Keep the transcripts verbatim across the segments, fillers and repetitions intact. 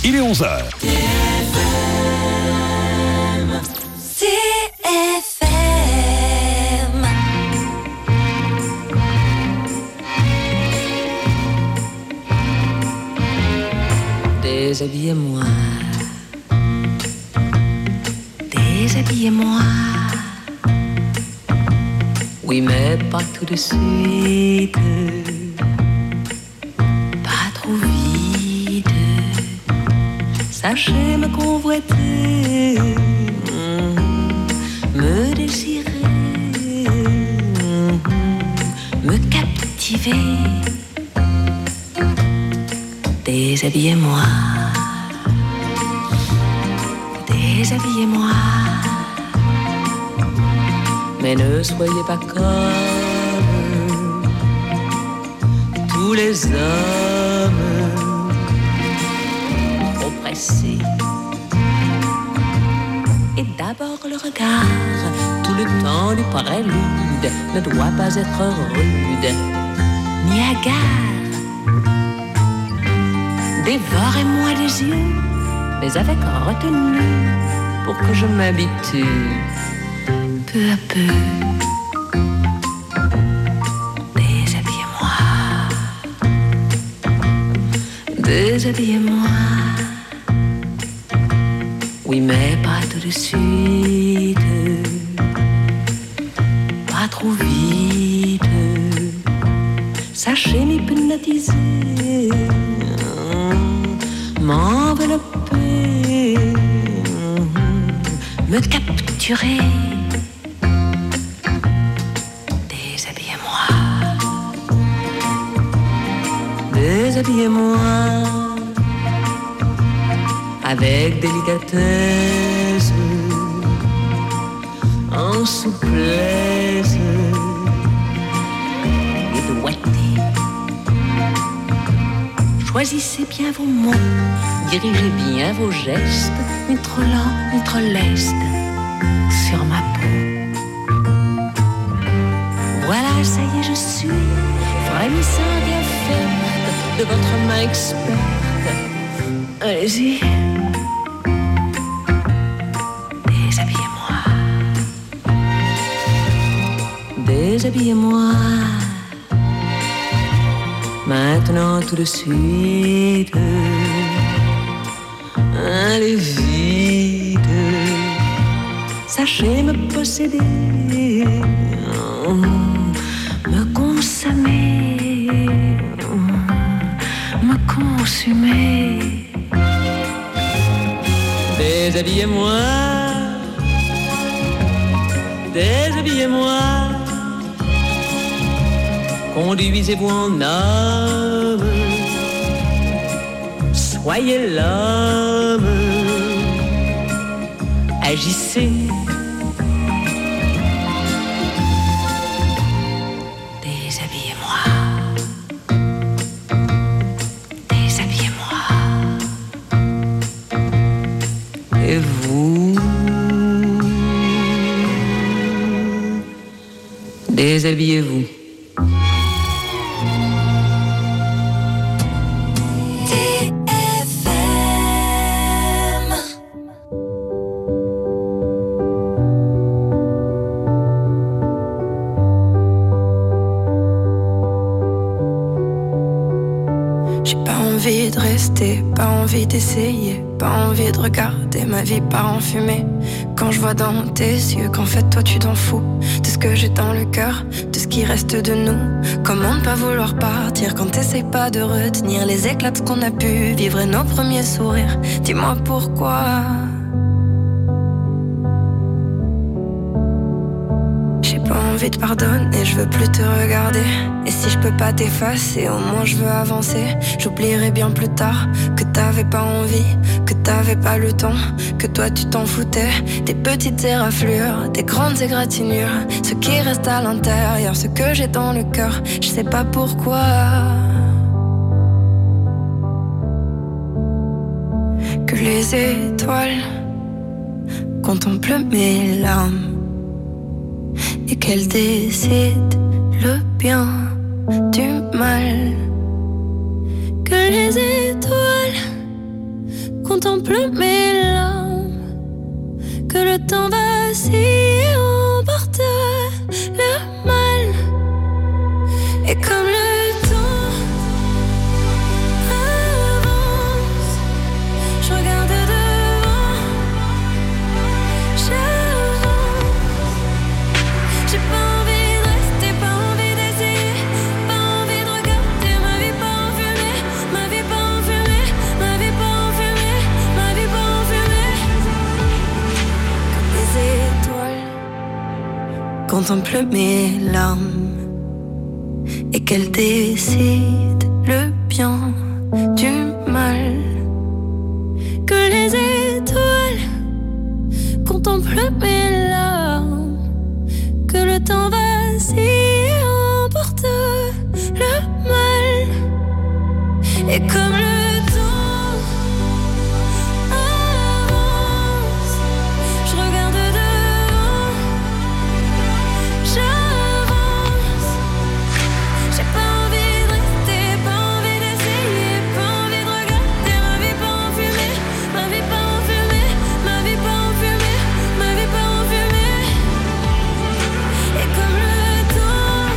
il est onze heures. C F M. Déshabillez-moi, déshabillez-moi. Oui, mais pas tout de suite, pas trop vite. Sachez me convoiter, me désirer, me captiver. Déshabillez-moi, déshabillez-moi. Mais ne soyez pas comme tous les hommes oppressés. Et d'abord le regard, tout le temps du prélude, ne doit pas être rude ni hagard. Dévorez-moi les yeux, mais avec retenue, pour que je m'habitue peu à peu. Déshabillez-moi, déshabillez-moi. Oui, mais pas tout de suite, pas trop vite. Sachez m'hypnotiser, m'envelopper, me capturer. Déshabillez-moi, déshabillez-moi avec délicatesse, en souplesse et doigté. Choisissez bien vos mots, dirigez bien vos gestes, ni trop lent, ni trop leste, sur ma peau. Voilà, ça y est, je suis frémissante et offerte de votre main experte. Allez-y, déshabillez-moi, déshabillez-moi. Maintenant tout de suite, allez vite, sachez me posséder, me consommer, me consumer. Déshabillez-moi, déshabillez-moi. Conduisez-vous en homme, soyez l'homme, agissez. Déshabillez-moi, déshabillez-moi. Et vous, déshabillez-vous. Pas envie d'essayer, pas envie de regarder ma vie part en fumée. Quand je vois dans tes yeux qu'en fait toi tu t'en fous de ce que j'ai dans le cœur, de ce qui reste de nous. Comment ne pas vouloir partir quand t'essayes pas de retenir les éclats de ce qu'on a pu vivre et nos premiers sourires. Dis-moi pourquoi. J'ai pas envie de pardonner, je veux plus te regarder. Et si je peux pas t'effacer, au moins je veux avancer. J'oublierai bien plus tard que t'avais pas envie, que t'avais pas le temps, que toi tu t'en foutais. Des petites éraflures, des grandes égratignures, ce qui reste à l'intérieur, ce que j'ai dans le cœur, je sais pas pourquoi. Que les étoiles contemplent mes larmes et qu'elles décident le bien du mal. Que les étoiles contemple mes larmes, que le temps vacille emporte le mal. Et comme le temps avance, je regarde devant, j'avance. J'ai pas envie de rester, pas envie d'essayer, pas envie de regarder ma vie pas en fumée, ma vie pas en fumée, ma vie pas en fumée, ma vie pas en fumée. Comme les étoiles contemplent mes larmes et qu'elles décident le bien du mal. Que les étoiles contemplent mes larmes, que le temps vacille emporte le mal. Et comme le temps avance, je regarde devant, j'avance. J'ai pas envie de rester, pas envie d'essayer, pas envie de regarder ma vie pas en fumée, ma vie pas en fumée, ma vie pas en fumée, ma vie pas en fumée. Et comme le temps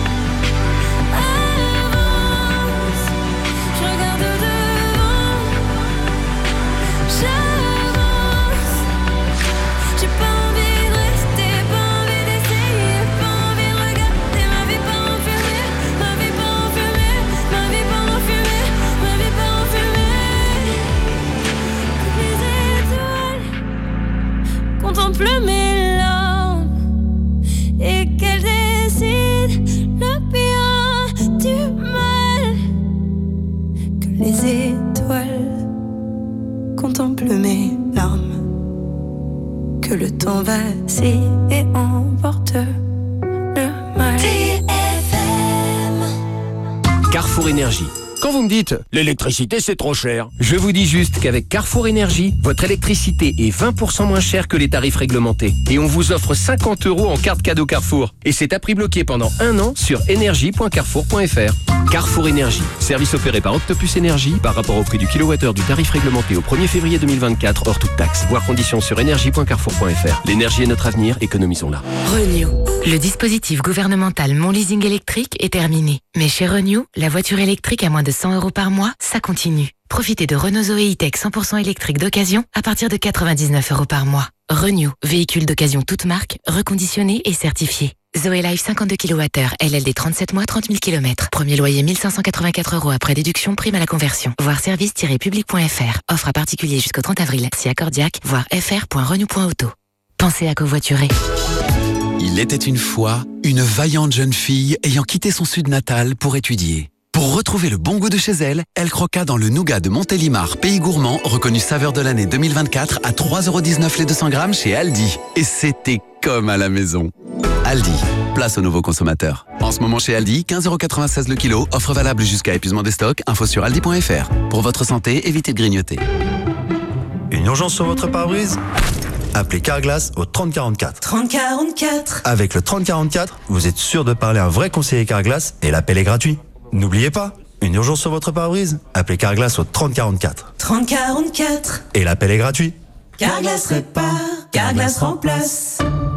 avance, je regarde devant, j'avance. J'ai pas envie de rester, pas envie d'essayer, pas envie de regarder ma vie pas en fumée, ma vie pas en fumée, ma vie pas en fumée, ma vie pas en fumée. Les étoiles contemplent mes larmes et qu'elles décident le bien du mal. Que les étoiles contemplent mes larmes, que le temps vacille et emporte le mal. Carrefour Énergie. Quand vous me dites « l'électricité c'est trop cher », je vous dis juste qu'avec Carrefour Énergie, votre électricité est vingt pour cent moins chère que les tarifs réglementés. Et on vous offre cinquante euros en carte cadeau Carrefour. Et c'est à prix bloqué pendant un an sur énergie point carrefour point f r. Carrefour Énergie, service opéré par Octopus Énergie par rapport au prix du kilowattheure du tarif réglementé au premier février deux mille vingt-quatre hors toute taxe. Voir conditions sur énergie point carrefour point f r. L'énergie est notre avenir, économisons-la. Renew. Le dispositif gouvernemental Mon Leasing électrique est terminé. Mais chez Renew, la voiture électrique à moins de cent euros par mois, ça continue. Profitez de Renault Zoé E-Tech cent pour cent électrique d'occasion à partir de quatre-vingt-dix-neuf euros par mois. Renew, véhicule d'occasion toute marque, reconditionné et certifié. Zoé Life cinquante-deux kilowattheures, L L D trente-sept mois, trente mille kilomètres. Premier loyer mille cinq cent quatre-vingt-quatre euros après déduction, prime à la conversion. Voir service tiret public point f r. Offre à particulier jusqu'au trente avril. Si accordiaque, voir f r point renew point auto. Pensez à covoiturer. Il était une fois une vaillante jeune fille ayant quitté son sud natal pour étudier. Pour retrouver le bon goût de chez elle, elle croqua dans le nougat de Montélimar, pays gourmand, reconnu saveur de l'année deux mille vingt-quatre à trois euros dix-neuf les deux cents grammes chez Aldi. Et c'était comme à la maison. Aldi, place aux nouveaux consommateurs. En ce moment chez Aldi, quinze euros quatre-vingt-seize le kilo, offre valable jusqu'à épuisement des stocks, info sur aldi point f r. Pour votre santé, évitez de grignoter. Une urgence sur votre pare-brise ? Appelez Carglass au trente quarante-quatre. trente quarante-quatre. Avec le trente quarante-quatre, vous êtes sûr de parler à un vrai conseiller Carglass et l'appel est gratuit. N'oubliez pas, une urgence sur votre pare-brise, appelez Carglass au trente quarante-quatre. trente quarante-quatre. Et l'appel est gratuit. Carglass répare, Carglass remplace.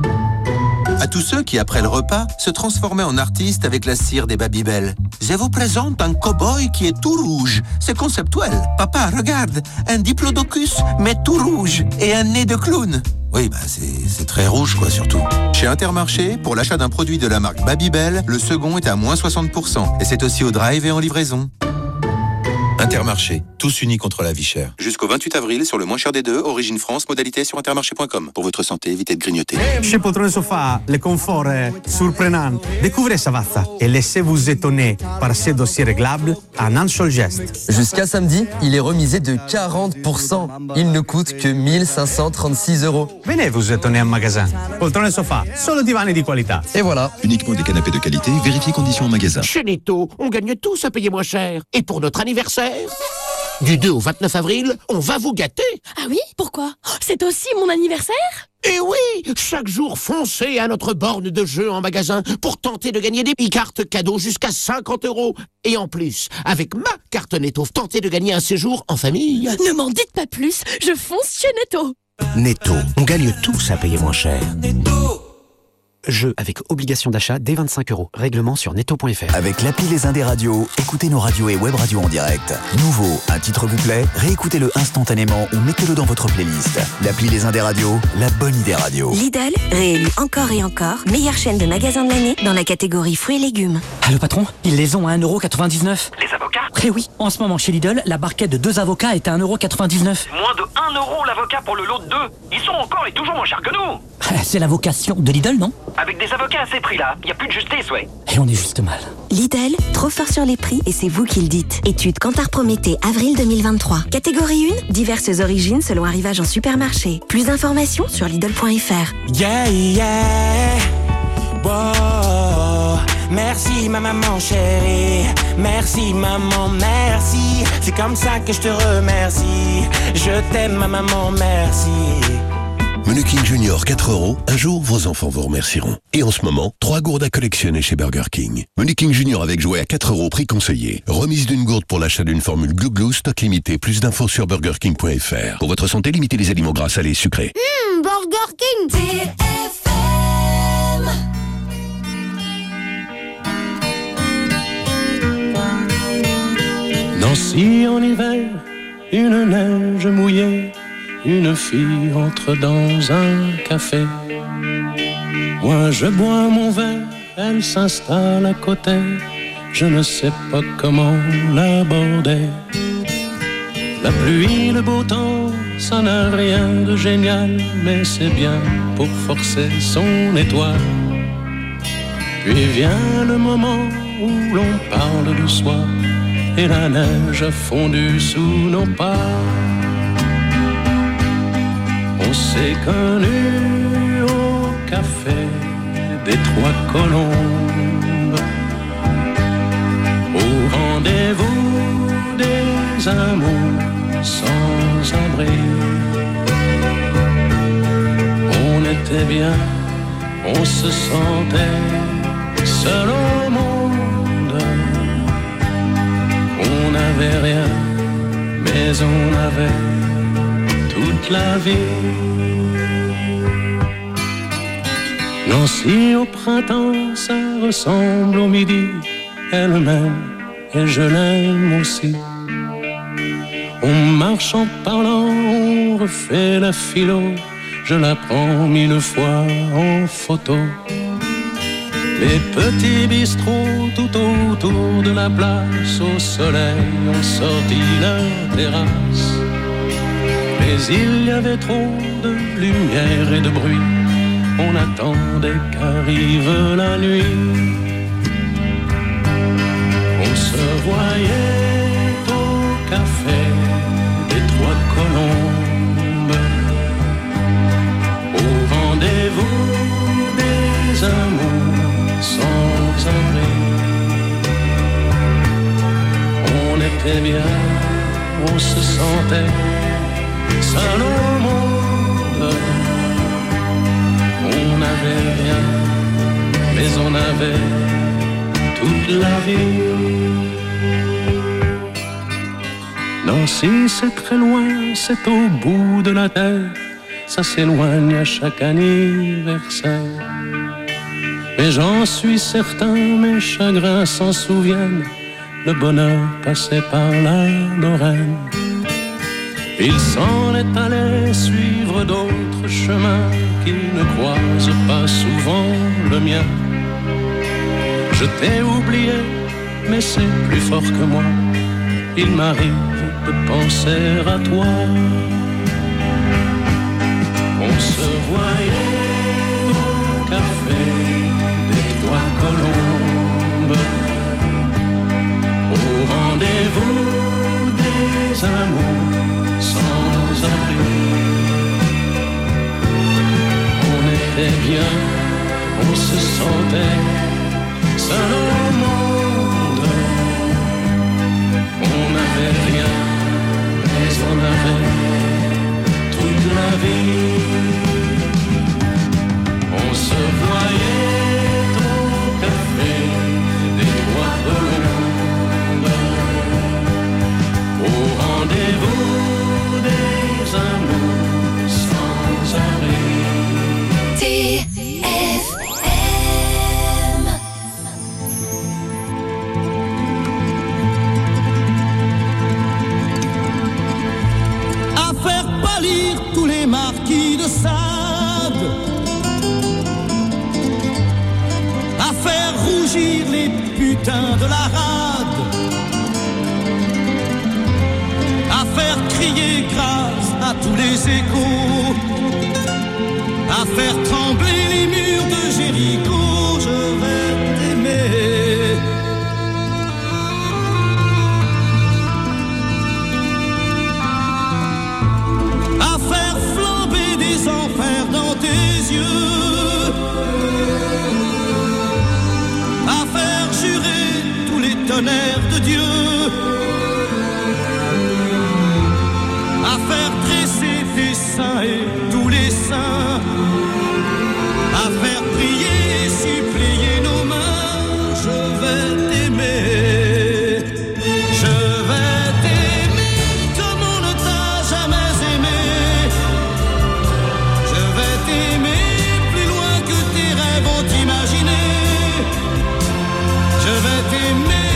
À tous ceux qui, après le repas, se transformaient en artistes avec la cire des Babybel. Je vous présente un cow-boy qui est tout rouge. C'est conceptuel. Papa, regarde, un diplodocus, mais tout rouge, et un nez de clown. Oui, bah c'est, c'est très rouge, quoi, surtout. Chez Intermarché, pour l'achat d'un produit de la marque Babybel, le second est à moins soixante pour cent. Et c'est aussi au drive et en livraison. Intermarché, tous unis contre la vie chère. Jusqu'au vingt-huit avril, sur le moins cher des deux, Origine France, modalité sur intermarché point com. Pour votre santé, évitez de grignoter. Chez Poltrone Sofa, le confort est surprenant. Découvrez Savazza et laissez-vous étonner par ces dossiers réglables en un seul geste. Jusqu'à samedi, il est remisé de quarante pour cent. Il ne coûte que mille cinq cent trente-six euros. Venez vous étonner en magasin. Poltrone Sofa, solo divani di qualità. Et voilà. Uniquement des canapés de qualité, vérifiez conditions en magasin. Chez Netto, on gagne tous à payer moins cher. Et pour notre anniversaire, Du deux au vingt-neuf avril, on va vous gâter. Ah oui? Pourquoi? C'est aussi mon anniversaire? Et oui, chaque jour, foncez à notre borne de jeu en magasin pour tenter de gagner des e-cartes cadeaux jusqu'à cinquante euros. Et en plus, avec ma carte Netto, tentez de gagner un séjour en famille. Ne m'en dites pas plus, je fonce chez Netto. Netto, on gagne tous à payer moins cher. Jeu avec obligation d'achat dès vingt-cinq euros. Règlement sur netto point f r. Avec l'appli Les Indés Radio, écoutez nos radios et web radios en direct. Nouveau, un titre vous plaît, réécoutez-le instantanément ou mettez-le dans votre playlist. L'appli Les Indés Radio, la bonne idée radio. Lidl, réélu encore et encore, meilleure chaîne de magasins de l'année dans la catégorie fruits et légumes. Allô patron, ils les ont à un euro quatre-vingt-dix-neuf. Les avocats? Eh oui, en ce moment chez Lidl, la barquette de deux avocats est à un euro quatre-vingt-dix-neuf. Moins de un euro l'avocat pour le lot de deux. Ils sont encore et toujours moins chers que nous. C'est la vocation de Lidl, non? Avec des avocats à ces prix-là, il n'y a plus de justice, ouais. Et on est juste mal. Lidl, trop fort sur les prix et c'est vous qui le dites. Étude Kantar Prométhée, avril deux mille vingt-trois. Catégorie un, diverses origines selon arrivage en supermarché. Plus d'informations sur Lidl point f r. Yeah, yeah. Wow. Merci ma maman chérie. Merci maman, merci. C'est comme ça que je te remercie. Je t'aime ma maman, merci. Menu King Junior quatre euros, un jour vos enfants vous remercieront. Et en ce moment, trois gourdes à collectionner chez Burger King. Menu King Junior avec jouet à quatre euros, prix conseillé. Remise d'une gourde pour l'achat d'une formule Glou Glou, stock limité. Plus d'infos sur burger king point f r. Pour votre santé, limitez les aliments gras, salés et sucrés. Mmh, Burger King. D F M. Nancy en hiver, une neige mouillée. Une fille entre dans un café. Moi je bois mon verre, elle s'installe à côté. Je ne sais pas comment l'aborder. La pluie, le beau temps, ça n'a rien de génial, mais c'est bien pour forcer son étoile. Puis vient le moment où l'on parle du soir, et la neige a fondu sous nos pas. On s'est connus au café des Trois Colombes, au rendez-vous des amours sans abri. On était bien, on se sentait seul au monde. On n'avait rien, mais on avait toute la vie. Nancy au printemps, ça ressemble au midi. Elle m'aime et je l'aime aussi. On marche en parlant, on refait la philo. Je la prends mille fois en photo. Les petits bistrots tout autour de la place, au soleil ont sorti la terrasse. Mais il y avait trop de lumière et de bruit. On attendait qu'arrive la nuit. On se voyait au café des Trois Colombes, au rendez-vous des amours sans abri. On était bien, on se sentait seul au monde. On n'avait rien, mais on avait toute la vie. Nancy, c'est très loin, c'est au bout de la terre. Ça s'éloigne à chaque anniversaire. Mais j'en suis certain, mes chagrins s'en souviennent. Le bonheur passait par la Lorraine. Il s'en est allé suivre d'autres chemins qui ne croisent pas souvent le mien. Je t'ai oublié, mais c'est plus fort que moi. Il m'arrive de penser à toi. On se voyait au café des Trois Colombes, au rendez-vous des amours sans abri. On était bien, on se sentait seul au monde. On n'avait rien, salir tous les marquis de Sade, à faire rougir les putains de la rade, à faire crier grâce à tous les échos, à faire trembler les murs de Jéricho. Je vais t'aimer. À faire flamber des enfers dans tes yeux, à faire jurer tous les tonnerres de Dieu, à faire dresser tes seins et tous les saints, à faire prier et supplier nos mains. Je vais t'aimer, je vais t'aimer comme on ne t'a jamais aimé. Je vais t'aimer plus loin que tes rêves ont imaginé. Je vais t'aimer,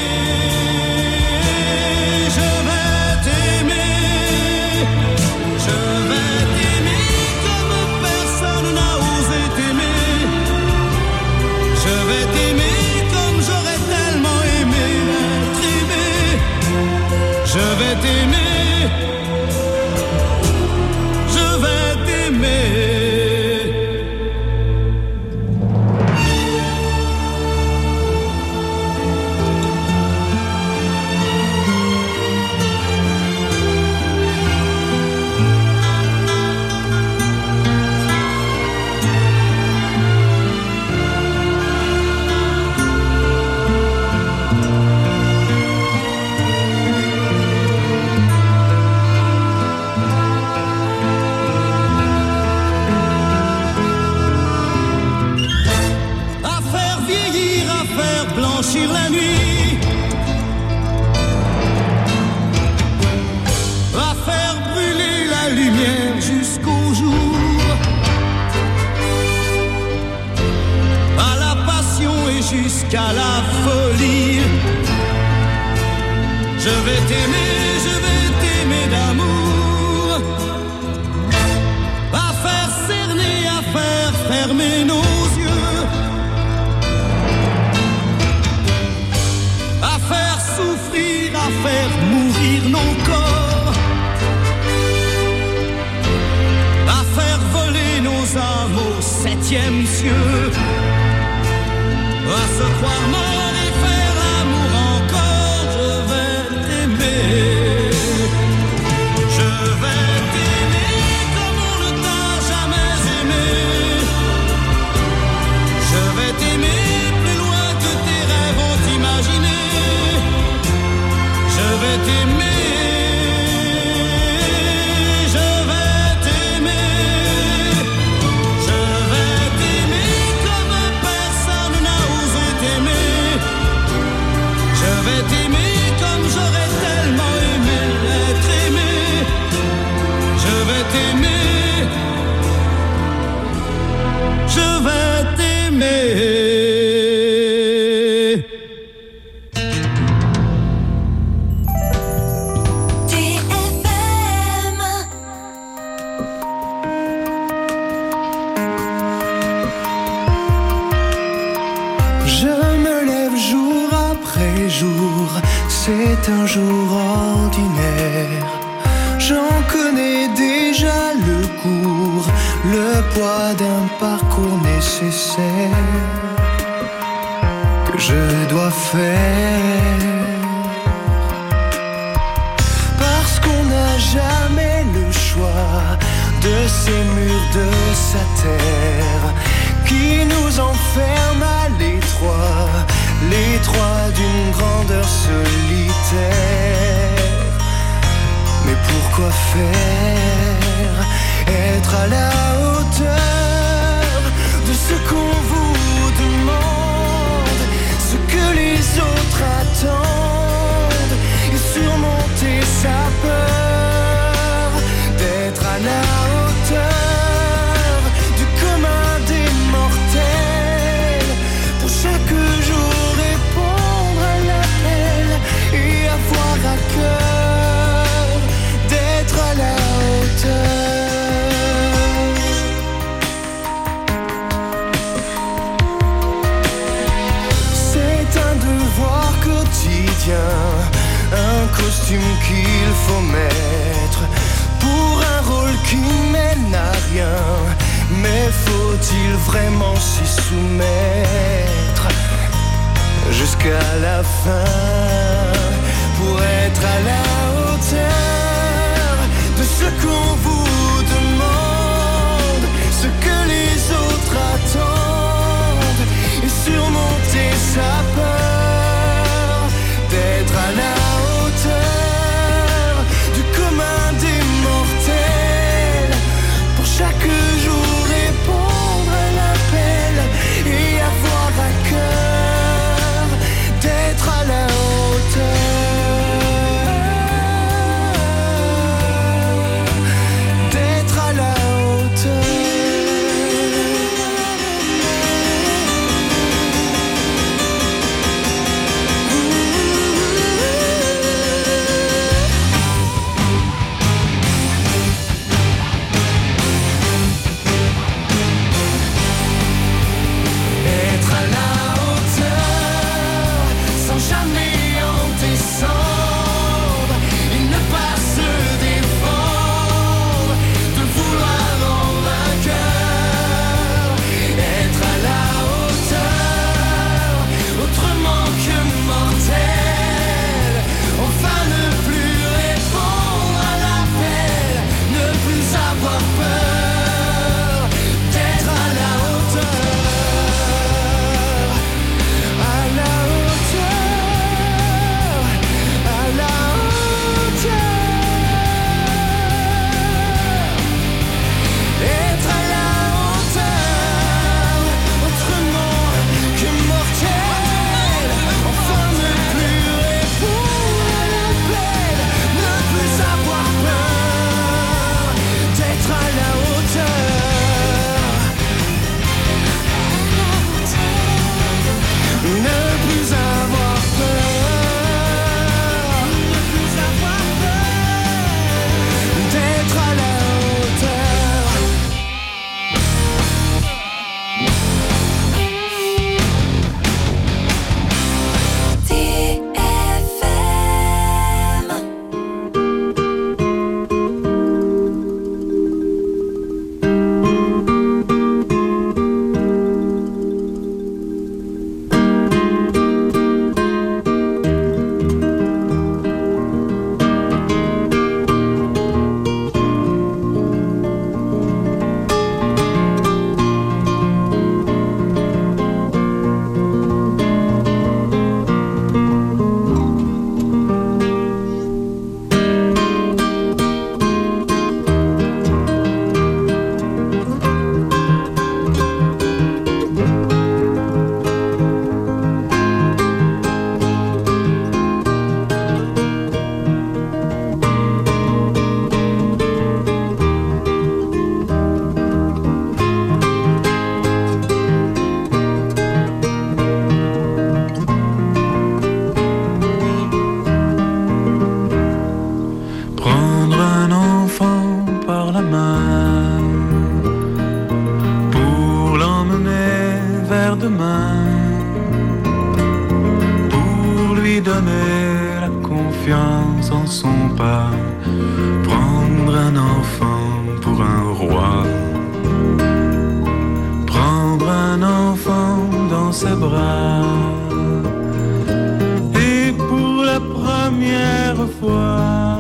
je vais t'aimer, je vais t'aimer comme personne n'a osé t'aimer. Je vais t'aimer comme j'aurais tellement aimé être aimé. Je vais t'aimer, je vais t'aimer. À faire vieillir, à faire blanchir la nuit, à faire brûler la lumière jusqu'au jour, à la passion et jusqu'à la folie. Je vais t'aimer, je vais t'aimer d'amour, à faire cerner, à faire fermer nos yeux, à faire souffrir, à faire mourir nos corps, à faire voler nos âmes au septième cieux, à se croire mort et faire l'amour encore. Je vais t'aimer, je vais t'aimer comme on ne t'a jamais aimé. Je vais t'aimer plus loin que tes rêves ont imaginé. Je vais t'aimer, je vais t'aimer, je vais t'aimer comme personne n'a osé t'aimer. Je vais t'aimer comme j'aurais tellement aimé être aimé. Je vais t'aimer, je vais t'aimer. Je me lève jour après jour, c'est un jour ordinaire. J'en connais déjà le cours, le poids d'un parcours nécessaire que je dois faire. Parce qu'on n'a jamais le choix de ces murs de sa terre qui nous enferment à l'étroit, l'étroit d'une grandeur solitaire. Mais pourquoi faire? Être à la hauteur de ce qu'on vous demande, ce que les autres attendent, et surmonter sa peur d'être à la hauteur du commun des mortels. Pour chaque jour répondre à l'appel et avoir à cœur d'être à la hauteur. costume qu'il faut mettre pour un rôle qui mène à rien. Mais faut-il vraiment s'y soumettre jusqu'à la fin pour être à la hauteur de ce qu'on vous demande, ce que les autres attendent, et surmonter sa peur d'être à la hauteur du commun des mortels, pour chaque jour répondre à l'appel et avoir à cœur d'être à la hauteur, d'être à la hauteur. Être à la hauteur sans jamais en descendre et ne pas se défendre de vouloir en vainqueur. Être à la hauteur autrement que mortel, enfin ne plus répondre à l'appel, ne plus avoir peur d'être à la hauteur. À la hauteur, à la hauteur, être à la hauteur, autrement que mortel, enfin ne plus répondre à l'appel, ne plus avoir peur d'être à la hauteur, ne plus avoir peur, ne plus avoir peur d'être à la hauteur. T F M. Prendre un enfant par la main pour l'emmener vers demain, pour lui donner la confiance en son pas. Prendre un enfant pour un roi, prendre un enfant dans ses bras, et pour la première fois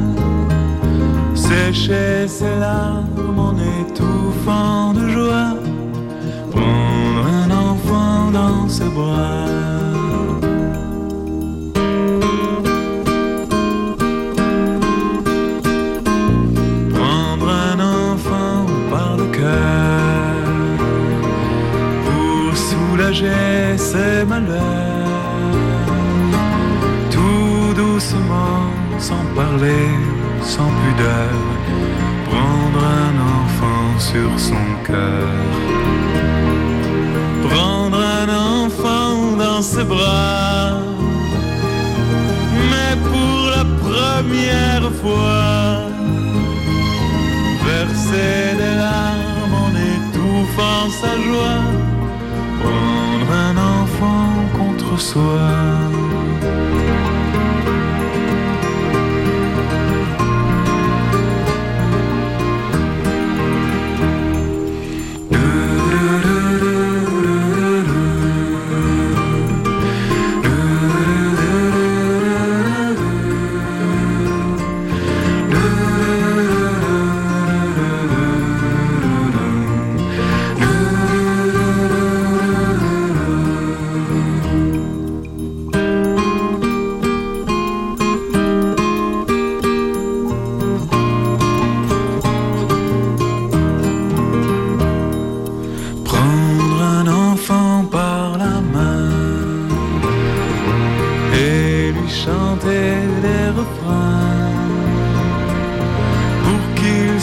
sécher ses larmes en étouffant de joie, prendre un enfant dans ses bras. Prendre un enfant par le cœur pour soulager ses malheurs, tout doucement, sans parler, sans pudeur, prendre un enfant sur son cœur, prendre un enfant dans ses bras, mais pour la première fois, verser des larmes en étouffant sa joie, prendre un enfant contre soi.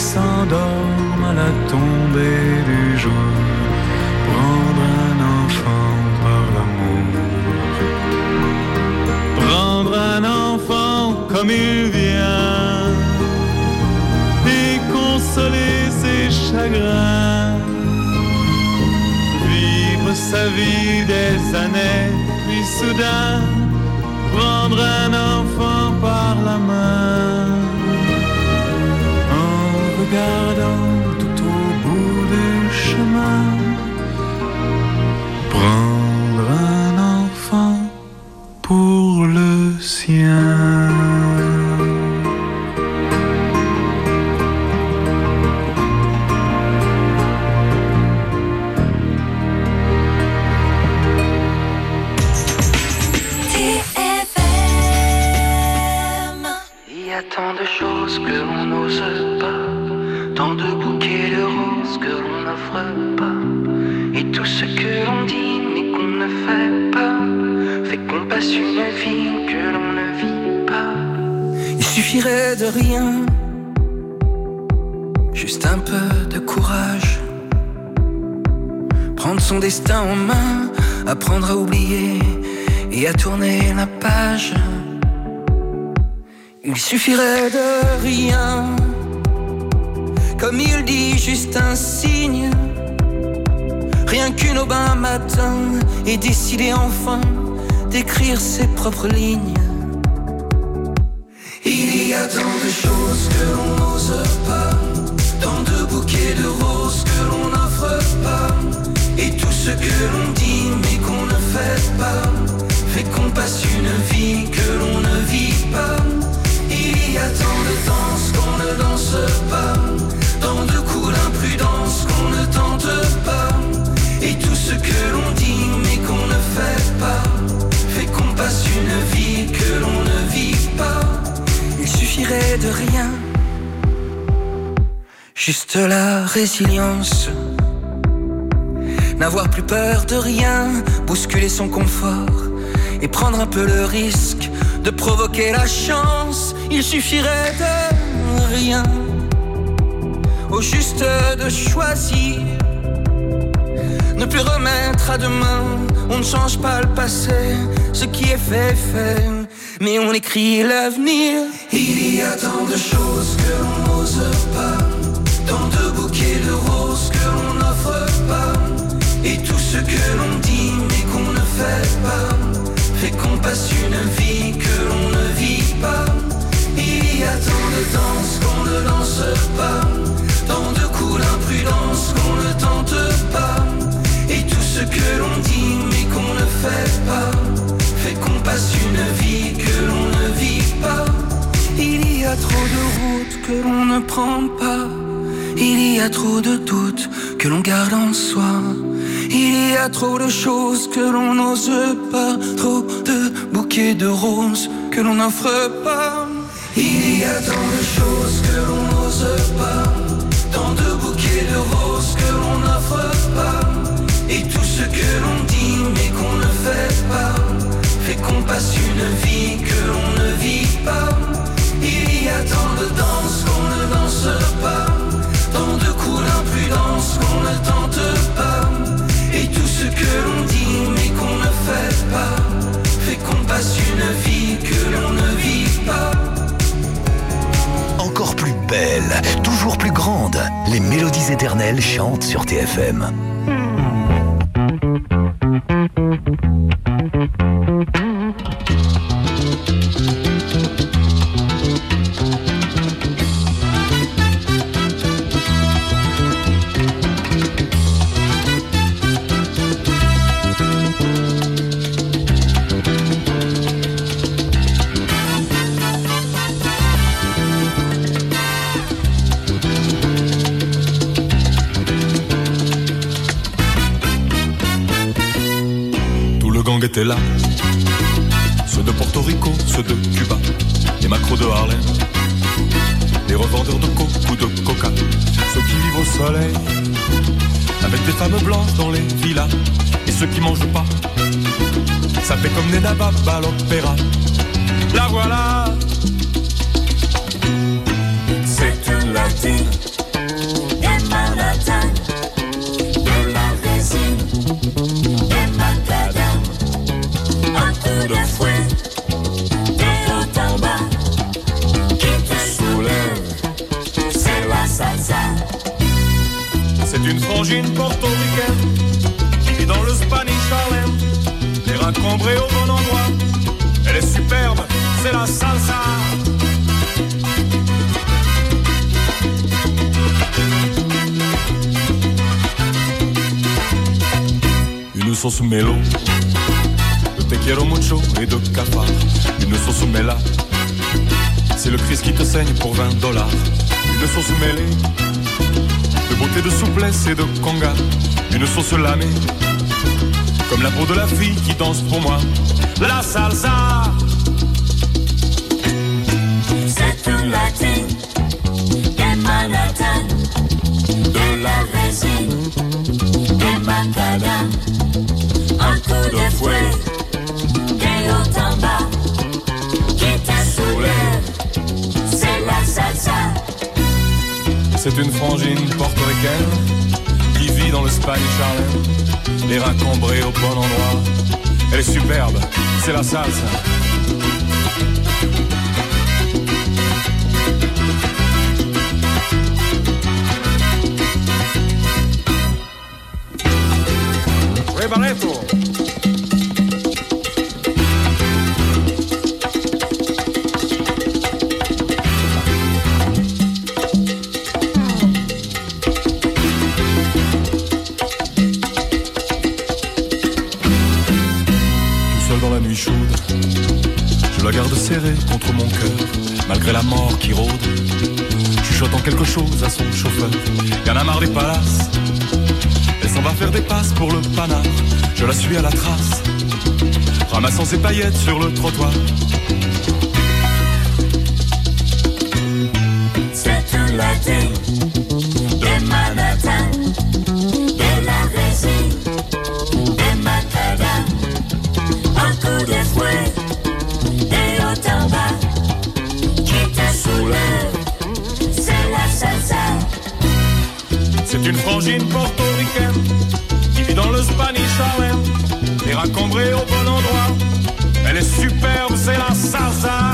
s'endorment à la tombée du jour. Prendre un enfant par l'amour. Prendre un enfant comme il vient et consoler ses chagrins. Vivre sa vie des années, puis soudain prendre un enfant par la main. En regardant tout au bout du chemin, prendre un enfant pour le sien. Tant de choses que l'on n'ose pas, tant de bouquets de roses que l'on n'offre pas, et tout ce que l'on dit mais qu'on ne fait pas, fait qu'on passe une vie que l'on ne vit pas. Il suffirait de rien, juste un peu de courage, prendre son destin en main, apprendre à oublier et à tourner la page. Il suffirait de rien, comme il dit, juste un signe, rien qu'une aubin matin, et décider enfin d'écrire ses propres lignes. Il y a tant de choses que l'on n'ose pas, tant de bouquets de roses que l'on n'offre pas, et tout ce que l'on dit mais qu'on ne fait pas, fait qu'on passe une vie que l'on ne vit pas. Il y a tant de danses qu'on ne danse pas, tant de coups d'imprudence qu'on ne tente pas, et tout ce que l'on dit mais qu'on ne fait pas, fait qu'on passe une vie que l'on ne vit pas. Il suffirait de rien, juste la résilience, n'avoir plus peur de rien, bousculer son confort et prendre un peu le risque de provoquer la chance. Il suffirait de rien, au juste de choisir, ne plus remettre à demain. On ne change pas le passé, ce qui est fait, fait, mais on écrit l'avenir. Il y a tant de choses que l'on n'ose pas, tant de bouquets de roses que l'on n'offre pas, et tout ce que l'on dit mais qu'on ne fait pas, fait qu'on passe une vie que l'on ne vit pas. Il y a tant de danses qu'on ne danse pas, tant de coups d'imprudence qu'on ne tente pas, et tout ce que l'on dit mais qu'on ne fait pas, fait qu'on passe une vie que l'on ne vit pas. Il y a trop de routes que l'on ne prend pas, il y a trop de doutes que l'on garde en soi, il y a trop de choses que l'on n'ose pas, trop de bouquets de roses que l'on n'offre pas. Il y a tant de choses que l'on n'ose pas, tant de bouquets de roses que l'on n'offre pas, et tout ce que l'on dit mais qu'on ne fait pas, fait qu'on passe une vie que l'on ne vit pas. Il y a tant de danses qu'on ne danse pas, tant de coups d'imprudence qu'on ne tente pas, et tout ce que l'on dit mais qu'on ne fait pas, fait qu'on passe une vie que l'on ne vit pas. Encore plus belle, toujours plus grande, les mélodies éternelles chantent sur T F M. Étaient là, ceux de Porto Rico, ceux de Cuba, les macros de Harlem, les revendeurs de coke ou de coca, ceux qui vivent au soleil, avec des femmes blanches dans les villas, et ceux qui mangent pas, ça fait comme des nababs à l'opéra. La voilà, c'est une latine, salsa. C'est une frangine portoricaine qui vit dans le Spanish Harlem, les reins cambrés au bon endroit. Elle est superbe, c'est la salsa. Une sauce mélo, de te quiero mucho et de cafard. Une sauce méla, c'est le Christ qui te saigne pour vingt dollars. Une sauce mêlée, de beauté, de souplesse et de conga. Une sauce lamée, comme la peau de la fille qui danse pour moi. La salsa, c'est un latin, des Manhattan, de la résine, des macadam, un coup de fouet, des hauts en bas, qui te soulève, c'est la salsa. c'est une frangine portoricaine qui vit dans le Spanish Harlem, les reins cambrés au bon endroit. Elle est superbe, c'est la salsa. Barreto. Tout seul dans la nuit chaude, je la garde serrée contre mon cœur, malgré la mort qui rôde, chuchotant quelque chose à son chauffeur. Y'en a marre des palaces, on va faire des passes pour le panard. Je la suis à la trace, ramassant ses paillettes sur le trottoir. C'est un latin, des Manhattan, de la résine, des macadam, un coup de fouet, des hauts en bas, qui te soulève, c'est la salsa. C'est une frangine portoricaine qui vit dans le Spanish Harlem, les reins cambrés au bon endroit. Elle est superbe, c'est la salsa.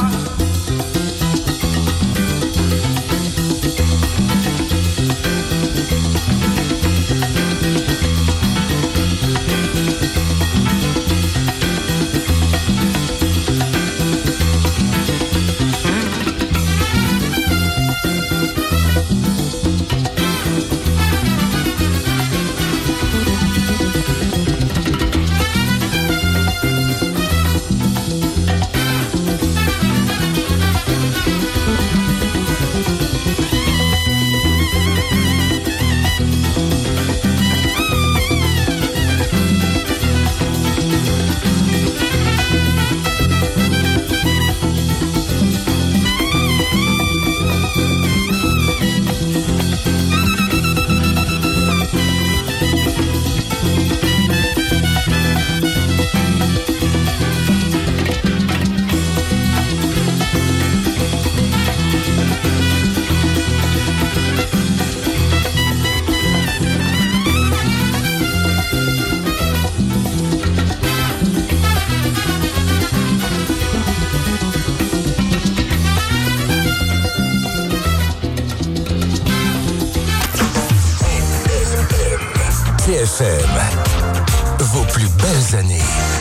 C F M, vos plus belles années.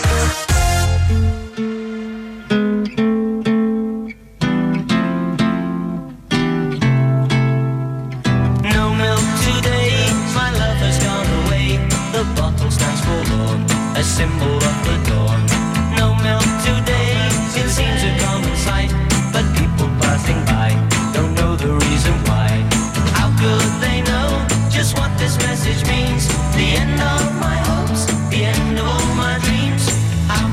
No milk today, my love has gone away. The bottle stands forlorn, a symbol of the dawn. No milk today, it seems a common sight, but people passing by don't know the reason why. How could they know just what this message means? The end of my hopes, the end of all my dreams. How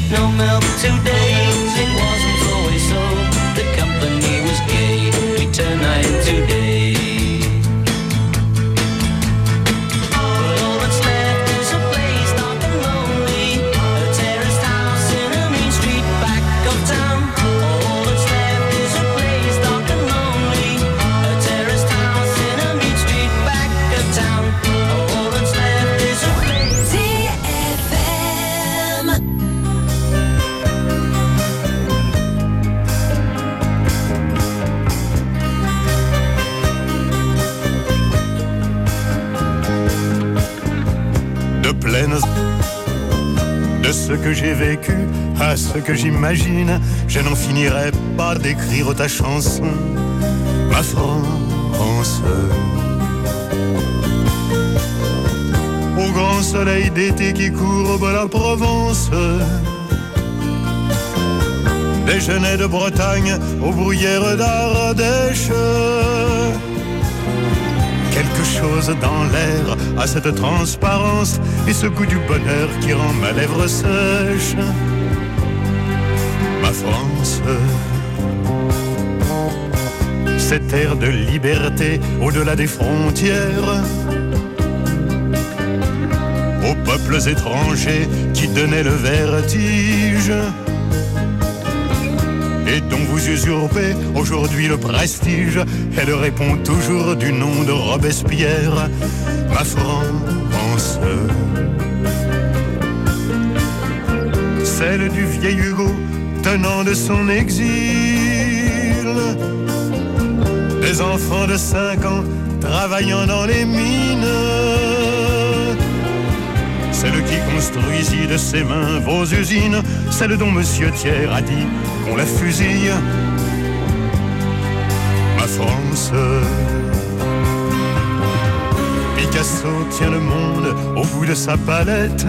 no milk today. It wasn't always so. The company was gay. We turned night to day. But all that's left is a place dark and lonely, a terraced house in a mean street back of town. All that's left is a place dark and lonely, a terraced house in a mean street back of town. All that's left is a place. T F M. De plaines, de ce que j'ai vécu à ce que j'imagine, je n'en finirai pas d'écrire ta chanson, ma France. Au grand soleil d'été qui courbe la Provence, des genêts de Bretagne aux bruyères d'Ardèche. Quelque chose dans l'air a cette transparence et ce goût du bonheur qui rend ma lèvre sèche. Ma France, cette air de liberté au-delà des frontières, aux peuples étrangers qui donnaient le vertige et dont vous usurpez aujourd'hui le prestige. Elle répond toujours du nom de Robespierre, ma France. Celle du vieil Hugo tenant de son exil, des enfants de cinq ans travaillant dans les mines, celle qui construisit de ses mains vos usines, celle dont Monsieur Thiers a dit qu'on la fusille, ma France. Picasso tient le monde au bout de sa palette,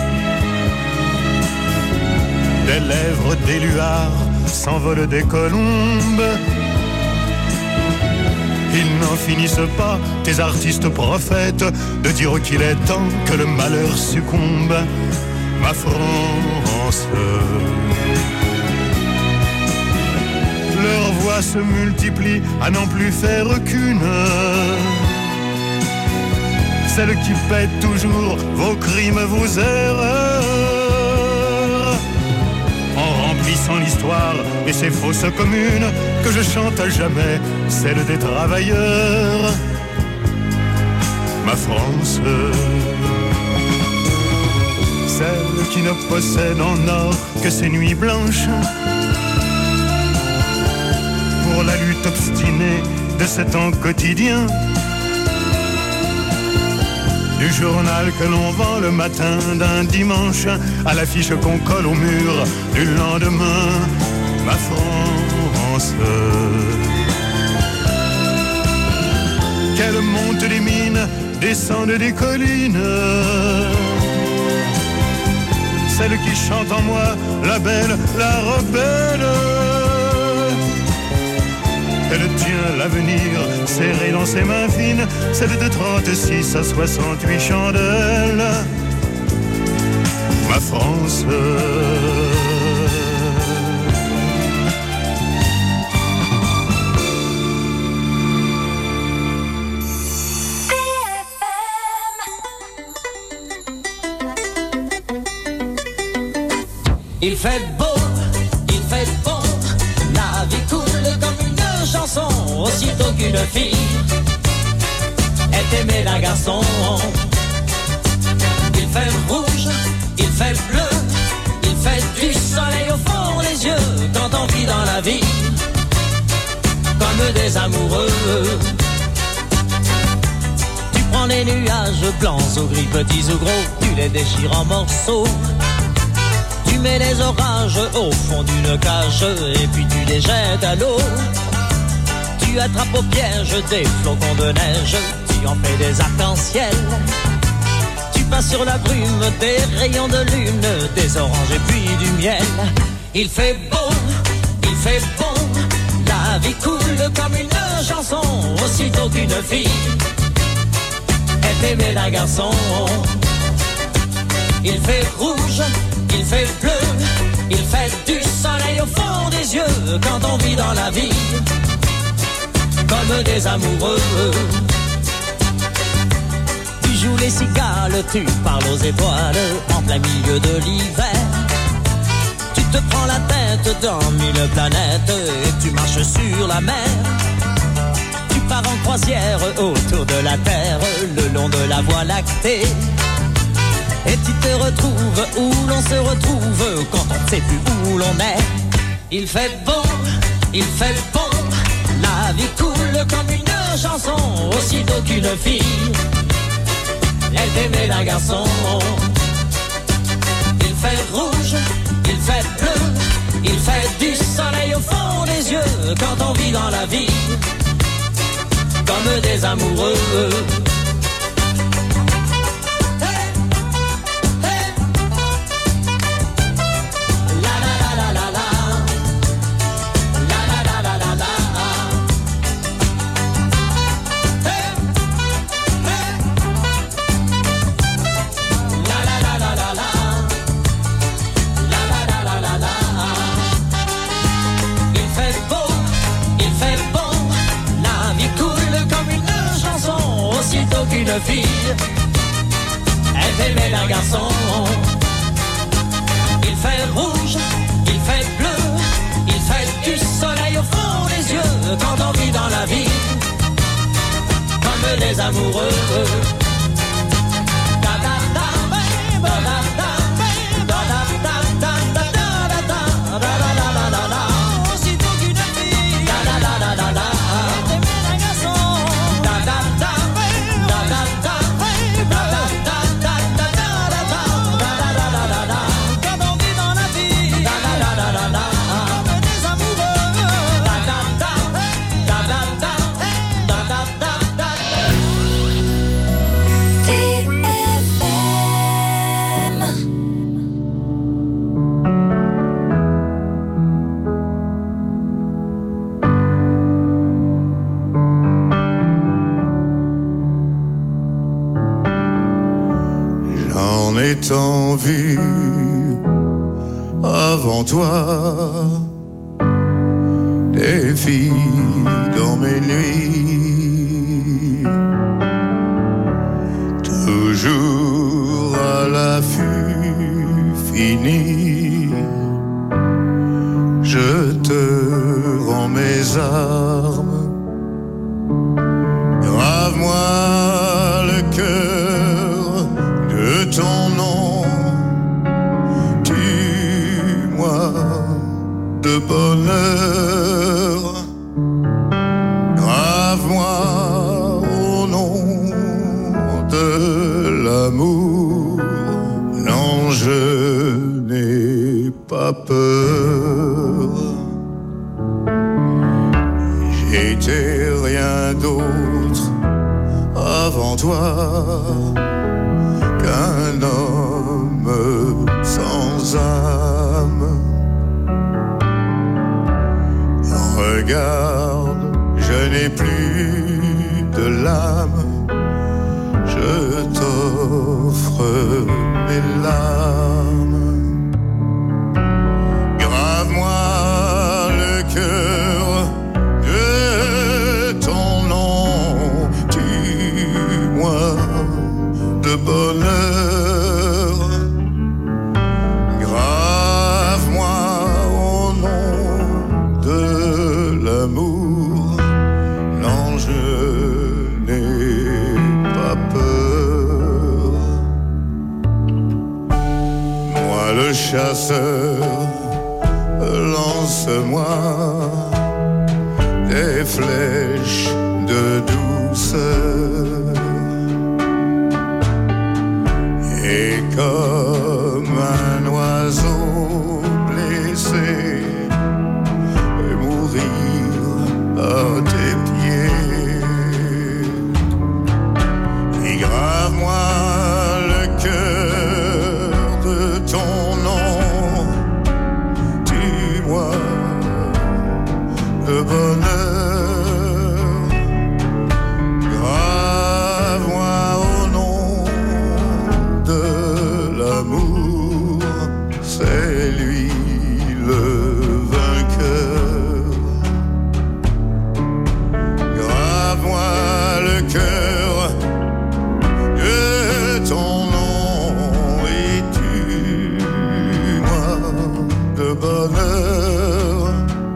des lèvres d'éluard s'envolent des colombes. Ils n'en finissent pas, tes artistes prophètes, de dire qu'il est temps que le malheur succombe, ma France. Leurs voix se multiplient à n'en plus faire qu'une, celle qui pète toujours vos crimes, vos erreurs, en remplissant l'histoire et ses fausses communes, que je chante à jamais, celle des travailleurs, ma France. Celle qui ne possède en or que ses nuits blanches, pour la lutte obstinée de ce temps quotidien, du journal que l'on vend le matin d'un dimanche à l'affiche qu'on colle au mur du lendemain, ma France. Qu'elle monte les mines, descende des collines, celle qui chante en moi, la belle, la rebelle. Elle tient l'avenir serré dans ses mains fines, celle de trente-six à soixante-huit chandelles, ma France. Il fait beau, il fait bon, la vie coule comme une chanson, aussitôt qu'une fille est aimée d'un garçon. Il fait rouge, il fait bleu, il fait du soleil au fond des yeux, quand on vit dans la vie comme des amoureux. Tu prends les nuages blancs ou gris, petits ou gros, tu les déchires en morceaux. Tu mets les orages au fond d'une cage et puis tu les jettes à l'eau. Tu attrapes au piège des flocons de neige, tu en fais des arcs-en-ciel. Tu passes sur la brume des rayons de lune, des oranges et puis du miel. Il fait beau, il fait bon, la vie coule comme une chanson, aussitôt qu'une fille est aimée d'un garçon. Il fait rouge, il fait bleu, quand on vit dans la vie comme des amoureux. Tu joues les cigales, tu parles aux étoiles en plein milieu de l'hiver. Tu te prends la tête dans mille planètes et tu marches sur la mer. Tu pars en croisière autour de la Terre le long de la voie lactée. Et tu te retrouves où l'on se retrouve quand on ne sait plus où l'on est. Il fait beau, il fait bon, la vie coule comme une chanson. Aussitôt qu'une fille, elle t'aimait d'un garçon. Il fait rouge, il fait bleu, il fait du soleil au fond des yeux quand on vit dans la vie comme des amoureux. Qu'une fille, elle t'aimait d'un garçon. Il fait rouge, il fait bleu, il fait du soleil au fond des yeux quand on vit dans la vie comme des amoureux. Tant vu avant toi des filles dans mes nuits, toujours à l'affût fini. Je te rends mes armes, grave-moi le cœur de ton nom. De bonheur, grave-moi au nom de l'amour. Non, je n'ai pas peur. J'étais rien d'autre avant toi qu'un homme sans âme. Regarde, je n'ai plus de l'âme, je t'offre mes larmes. Grave-moi le cœur de ton nom, tue-moi de bonheur. Non, je n'ai pas peur. Moi le chasseur, lance-moi des flèches de douceur. Et comme un oiseau blessé, à tes pieds, et grave-moi le cœur de ton nom, tue-moi le bonheur, grave-moi au nom de l'amour, c'est lui le vainqueur. bonheur.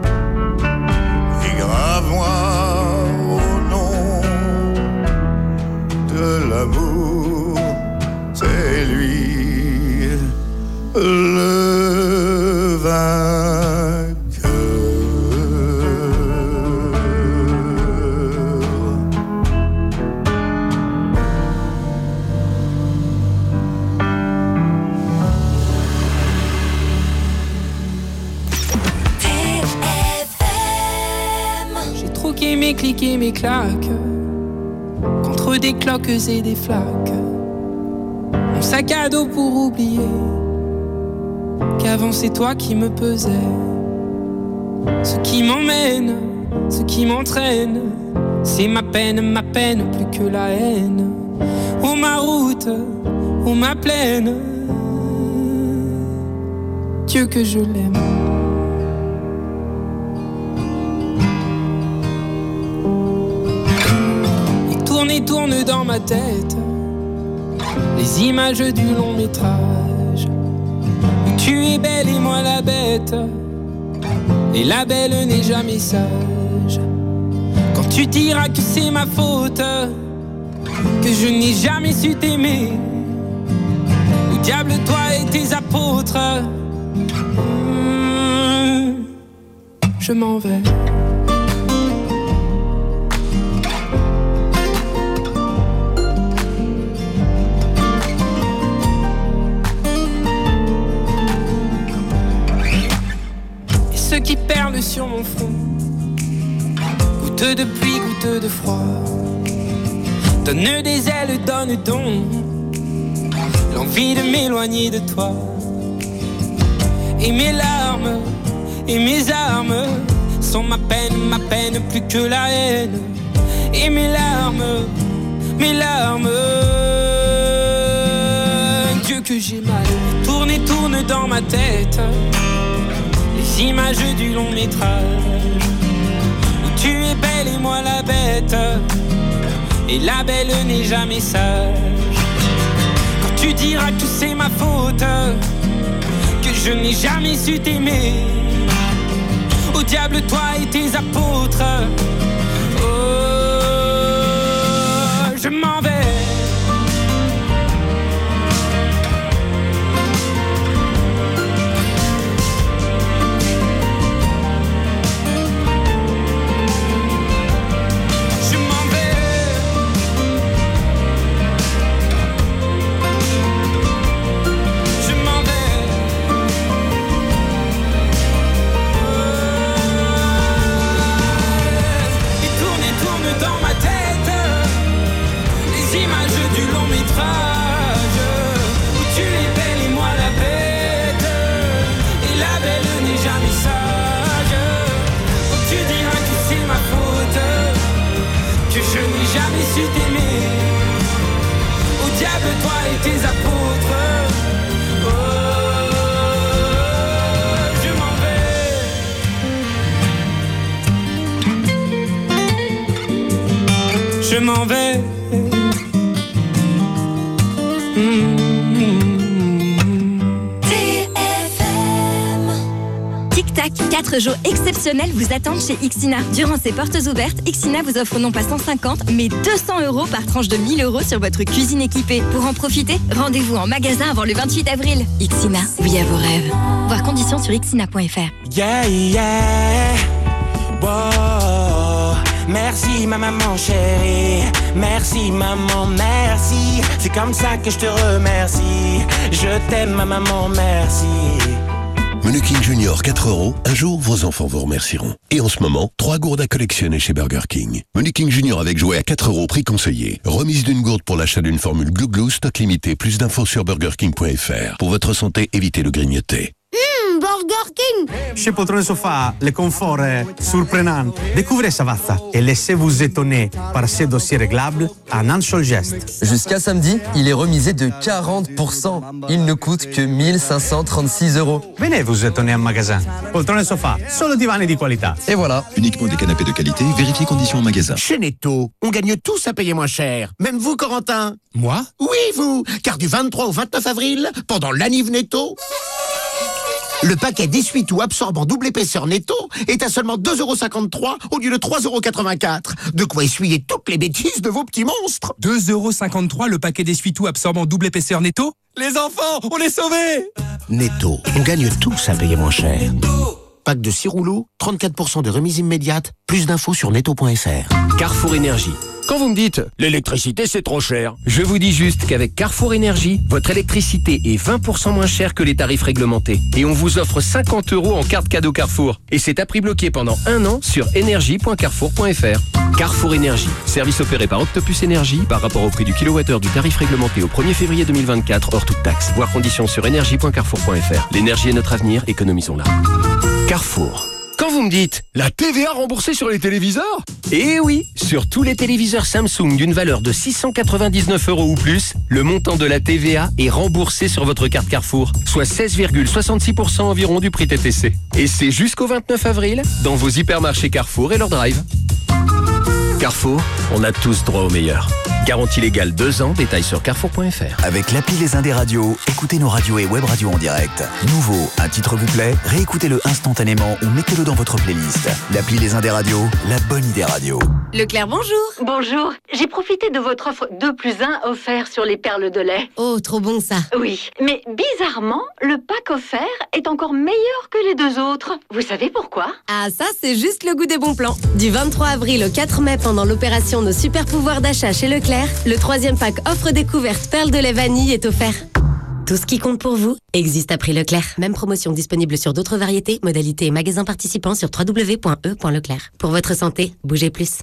Et grave-moi au nom de l'amour, c'est lui le vainqueur. Mes clics et mes claques contre des cloques et des flaques. Mon sac à dos pour oublier qu'avant c'est toi qui me pesais. Ce qui m'emmène, ce qui m'entraîne, c'est ma peine, ma peine plus que la haine. Oh ma route, oh ma plaine, Dieu que je l'aime. Et tourne dans ma tête les images du long métrage où tu es belle et moi la bête, et la belle n'est jamais sage. Quand tu diras que c'est ma faute, que je n'ai jamais su t'aimer, au diable toi et tes apôtres, mmh, je m'en vais. Qui perle sur mon front, goutte de pluie, goutte de froid, donne des ailes, donne donc l'envie de m'éloigner de toi. Et mes larmes, et mes armes sont ma peine, ma peine plus que la haine. Et mes larmes, mes larmes, Dieu que j'ai mal. Tourne et tourne dans ma tête les images du long métrage où tu es belle et moi la bête, et la belle n'est jamais sage. Quand tu diras que c'est ma faute, que je n'ai jamais su t'aimer, au diable toi et tes apôtres, oh, je m'en vais. Je m'en vais. Tic-tac, quatre jours exceptionnels vous attendent chez Ixina. Durant ces portes ouvertes, Ixina vous offre non pas cent cinquante, mais deux cents euros par tranche de mille euros sur votre cuisine équipée. Pour en profiter, rendez-vous en magasin avant le vingt-huit avril. Ixina, oui à vos rêves. Voir conditions sur ixina point f r. Yeah, yeah. Wow. Merci ma maman chérie, merci maman, merci. C'est comme ça que je te remercie. Je t'aime ma maman, merci. Menu King Junior quatre euros, un jour vos enfants vous remercieront. Et en ce moment, trois gourdes à collectionner chez Burger King. Menu King Junior avec jouet à quatre euros, prix conseillé. Remise d'une gourde pour l'achat d'une formule Glou Glou, stock limité. Plus d'infos sur burger king point f r. Pour votre santé, évitez le grignoter. Mmm, Burger King! Chez Poltrone Sofa, le confort est surprenant. Découvrez Savazza et laissez-vous étonner par ces dossiers réglables en un seul geste. Jusqu'à samedi, il est remisé de quarante pour cent. Il ne coûte que mille cinq cent trente-six euros. Venez vous étonner en magasin. Poltrone Sofa, solo divani di qualità. Et voilà. Uniquement des canapés de qualité, vérifiez conditions en magasin. Chez Netto, on gagne tous à payer moins cher. Même vous, Corentin. Moi? Oui, vous. Car du vingt-trois au vingt-neuf avril, pendant l'Aniv Netto, Le paquet d'essuie-tout absorbant double épaisseur Netto est à seulement deux euros cinquante-trois au lieu de trois euros quatre-vingt-quatre. De quoi essuyer toutes les bêtises de vos petits monstres. deux euros cinquante-trois le paquet d'essuie-tout absorbant double épaisseur Netto. Les enfants, on est sauvés. Netto, on gagne tous à payer moins cher. Pack de six rouleaux, trente-quatre pour cent de remise immédiate. Plus d'infos sur netto point f r. Carrefour Énergie. Quand vous me dites « l'électricité c'est trop cher », je vous dis juste qu'avec Carrefour Énergie, votre électricité est vingt pour cent moins chère que les tarifs réglementés. Et on vous offre cinquante euros en carte cadeau Carrefour. Et c'est à prix bloqué pendant un an sur énergie point carrefour point f r. Carrefour Énergie, service opéré par Octopus Énergie par rapport au prix du kilowattheure du tarif réglementé au premier février deux mille vingt-quatre hors toute taxe. Voir conditions sur énergie point carrefour point f r. L'énergie est notre avenir, économisons-la. Carrefour. Quand vous me dites « la T V A remboursée sur les téléviseurs ?» Eh oui, sur tous les téléviseurs Samsung d'une valeur de six cent quatre-vingt-dix-neuf euros ou plus, le montant de la T V A est remboursé sur votre carte Carrefour, soit seize virgule soixante-six pour cent environ du prix T T C. Et c'est jusqu'au vingt-neuf avril dans vos hypermarchés Carrefour et leur drive. Carrefour, on a tous droit au meilleur. Garantie légale deux ans, détails sur carrefour point f r. Avec l'appli Les Indés Radio, écoutez nos radios et web radios en direct. Nouveau, un titre vous plaît, réécoutez-le instantanément ou mettez-le dans votre playlist. L'appli Les Indés Radio, la bonne idée radio. Leclerc, bonjour. Bonjour. J'ai profité de votre offre deux plus un offert sur les perles de lait. Oh, trop bon ça. Oui, mais bizarrement, le pack offert est encore meilleur que les deux autres. Vous savez pourquoi? Ah, ça, c'est juste le goût des bons plans. Du vingt-trois avril au quatre mai, pendant l'opération Nos super pouvoirs d'achat chez Leclerc, le troisième pack offre découverte perles de lait vanille est offert. Tout ce qui compte pour vous existe à prix Leclerc. Même promotion disponible sur d'autres variétés, modalités et magasins participants sur w w w point e point leclerc. Pour votre santé, bougez plus.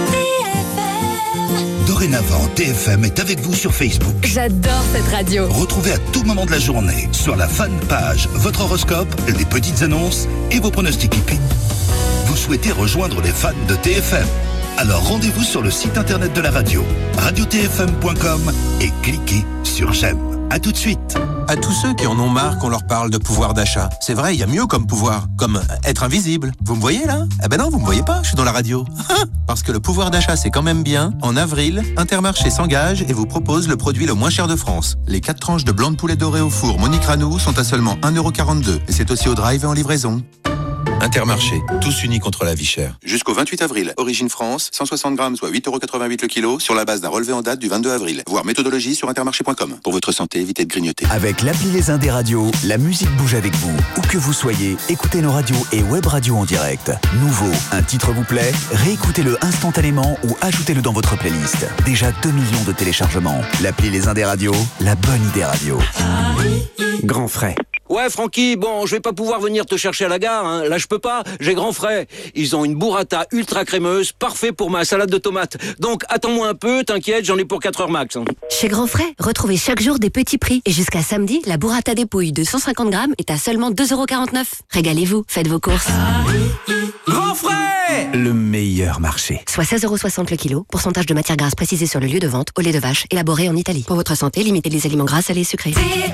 Dorénavant, T F M est avec vous sur Facebook. J'adore cette radio. Retrouvez à tout moment de la journée, sur la fan page, votre horoscope, les petites annonces et vos pronostics hippiques. Vous souhaitez rejoindre les fans de T F M? Alors rendez-vous sur le site internet de la radio, radio t f m point com et cliquez sur j'aime. À tout de suite. À tous ceux qui en ont marre qu'on leur parle de pouvoir d'achat. C'est vrai, il y a mieux comme pouvoir, comme être invisible. Vous me voyez là? Eh ben non, vous me voyez pas, je suis dans la radio. Parce que le pouvoir d'achat c'est quand même bien. En avril, Intermarché s'engage et vous propose le produit le moins cher de France. Les quatre tranches de blanc de poulet doré au four Monique Ranou sont à seulement un euro quarante-deux. Et c'est aussi au drive et en livraison. Intermarché, tous unis contre la vie chère. Jusqu'au vingt-huit avril, Origine France, cent soixante grammes, soit huit euros quatre-vingt-huit le kilo, sur la base d'un relevé en date du vingt-deux avril. Voir méthodologie sur intermarché point com. Pour votre santé, évitez de grignoter. Avec l'appli Les Indés Radio, la musique bouge avec vous. Où que vous soyez, écoutez nos radios et web radios en direct. Nouveau, un titre vous plaît, réécoutez-le instantanément ou ajoutez-le dans votre playlist. Déjà deux millions de téléchargements. L'appli Les Indés Radio, la bonne idée radio. Grand frais. Ouais, Francky, bon, je vais pas pouvoir venir te chercher à la gare, hein. Là, je peux pas, j'ai grand frais. Ils ont une burrata ultra crémeuse, parfait pour ma salade de tomates. Donc, attends-moi un peu, t'inquiète, j'en ai pour quatre heures max. Hein. Chez Grand Frais, retrouvez chaque jour des petits prix. Et jusqu'à samedi, la burrata dépouille de cent cinquante grammes est à seulement deux euros quarante-neuf. Régalez-vous, faites vos courses. Grand Frais! Le meilleur marché. Soit seize euros soixante le kilo, pourcentage de matière grasse précisé sur le lieu de vente, au lait de vache, élaboré en Italie. Pour votre santé, limitez les aliments gras, salés et sucrés.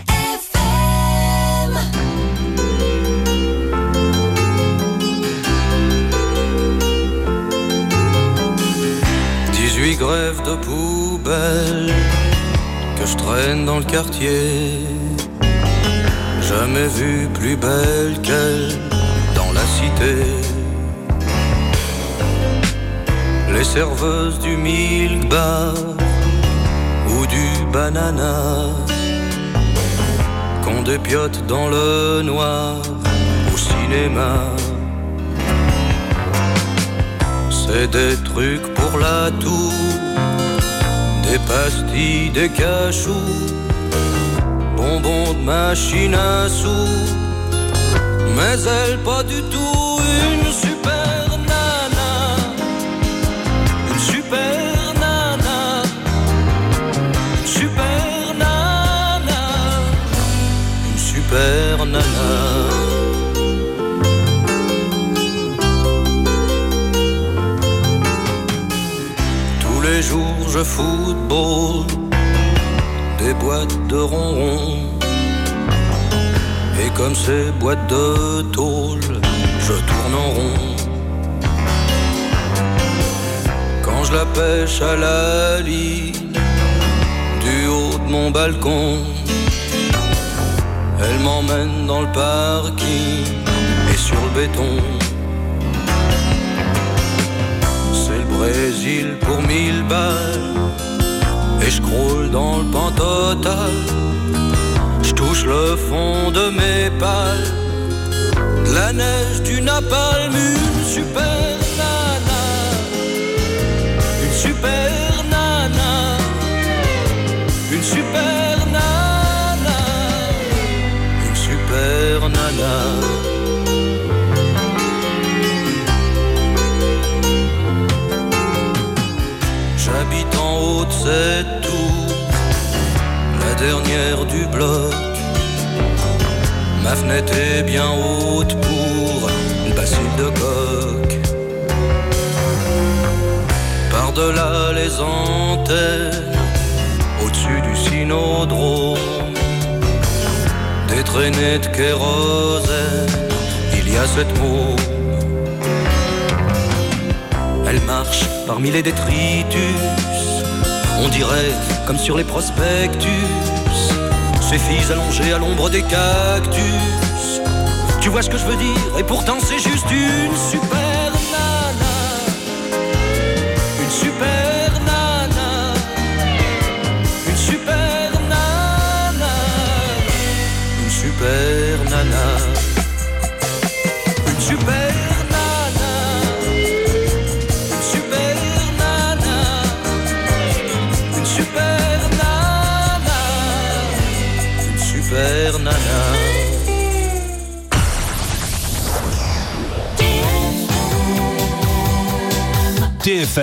dix-huit grèves de poubelle que je traîne dans le quartier. Jamais vu plus belle qu'elle dans la cité. Les serveuses du milk bar ou du banana qu'on dépiote dans le noir au cinéma. C'est des trucs pour la toux, des pastilles, des cachous, bonbons de machine à sous. Mais elle pas du tout une super nana, une super nana, une super nana, une super nana. Tous les jours je football des boîtes de ronron. Et comme ces boîtes de tôle, je tourne en rond. Quand je la pêche à la ligne, du haut de mon balcon, Elle m'emmène dans le parking et sur le béton. C'est le Brésil pour mille balles et je croule dans le pan total. Je touche le fond de mes pales, de la neige, du napalm, une super nana, une super nana, une super nana, une super nana. J'habite en haut de cette tour, la dernière du bloc. Ma fenêtre est bien haute pour le bacille de coque. Par-delà les antennes, au-dessus du cynodrome, des traînées de kérosène, il y a cette môme. Elle marche parmi les détritus, on dirait comme sur les prospectus. Ces filles allongées à l'ombre des cactus. Tu vois ce que je veux dire? Et pourtant c'est juste une super nana, une super nana, une super nana, une super nana, une super super nana. T F M